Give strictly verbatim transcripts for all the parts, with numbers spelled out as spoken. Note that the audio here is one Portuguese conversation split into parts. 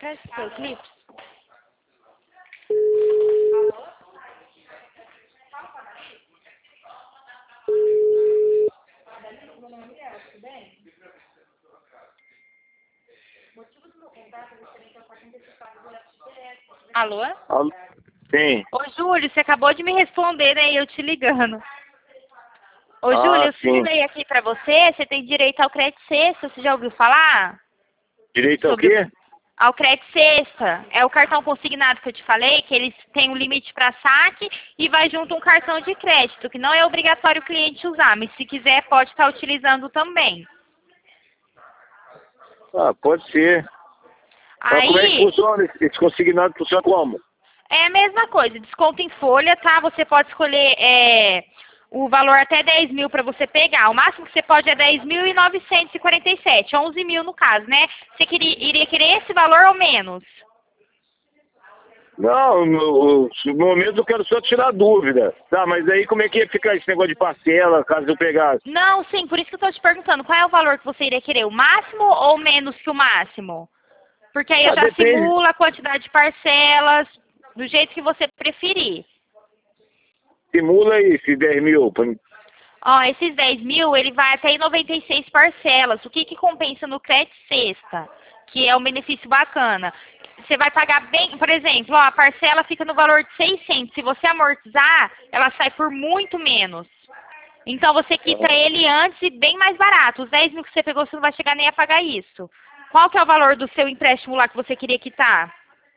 Presta seu clipe. Alô? Alô? Sim. Ô, Júlio, você acabou de me responder, né? E eu te ligando. Ô, Ah, Júlio, eu sim. simulei aqui pra você. Você tem direito ao crédito sexta. Você já ouviu falar? Direito ao Sobre quê? Ao crédito sexta. É o cartão consignado que eu te falei, que eles têm um limite para saque e vai junto um cartão de crédito, que não é obrigatório o cliente usar, mas se quiser pode estar utilizando também. Ah, pode ser. Mas como é que Aí, funciona? Esse esse consignado funciona como? é a mesma coisa, desconto em folha, tá? Você pode escolher é, o valor até dez mil para você pegar. O máximo que você pode é dez mil novecentos e quarenta e sete, onze mil no caso, né? Você queria, iria querer esse valor ou menos? Não, no, no momento eu quero só tirar dúvida. Tá, mas aí como é que ia ficar esse negócio de parcela, caso eu pegasse? Não, sim, por isso que eu estou te perguntando, qual é o valor que você iria querer? O máximo ou menos que o máximo? Porque aí eu Ah, já depende. simulo a quantidade de parcelas, do jeito que você preferir. Simula aí esse dez mil. pra- Ó, esses dez mil, ele vai até em noventa e seis parcelas. O que que compensa no crédito sexta? Que é um benefício bacana. Você vai pagar bem, por exemplo, ó, a parcela fica no valor de seiscentos. Se você amortizar, ela sai por muito menos. Então você quita ele antes e bem mais barato. Os dez mil que você pegou, você não vai chegar nem a pagar isso. Qual que é o valor do seu empréstimo lá que você queria quitar?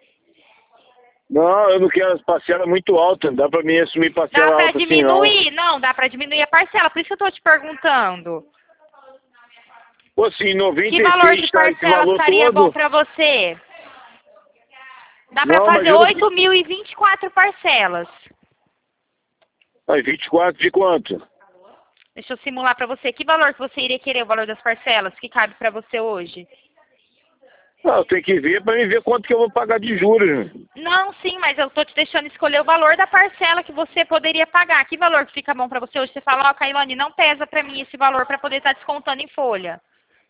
Não, eu não quero as parcelas muito altas. Não dá pra mim assumir Dá parcela pra alta assim, não. diminuir? Não, dá pra diminuir a parcela. Por isso que eu tô te perguntando. Pô, assim, Que noventa e valor seis de tá esse parcela valor ficaria bom todo? pra você? Dá pra Não, mas fazer eu não... oito mil e vinte e quatro parcelas. Aí, vinte e quatro de quanto? Deixa eu simular pra você. Que valor que você iria querer, o valor das parcelas, que cabe pra você hoje? Ah, eu tenho que ver pra mim ver quanto que eu vou pagar de juros. Não, sim, mas eu tô te deixando escolher o valor da parcela que você poderia pagar. Que valor que fica bom pra você hoje? Você fala, ó, Cailane, não pesa pra mim esse valor pra poder estar descontando em folha.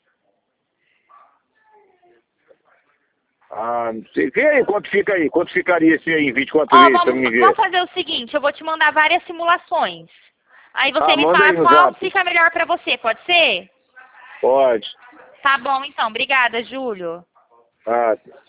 Ah, não sei. Vê aí quanto fica aí. Quanto ficaria esse aí em vinte e quatro Ó, vezes pra vamos, mim vamos ver? fazer o seguinte, eu vou te mandar várias simulações. Aí você Ah, me manda fala aí no qual zap. fica melhor pra você, pode ser? Pode. Tá bom, então. Obrigada, Júlio. Ah,